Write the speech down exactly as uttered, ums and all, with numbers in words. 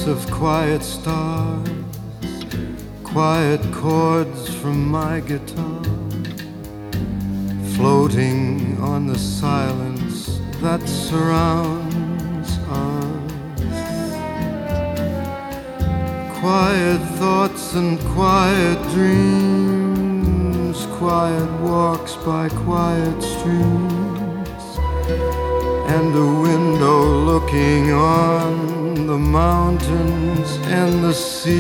nights of quiet stars, quiet chords from my guitar, floating on the silence that surrounds us. Quiet thoughts and quiet dreams, quiet walks by quiet streams, and a window looking on the mountains and the sea.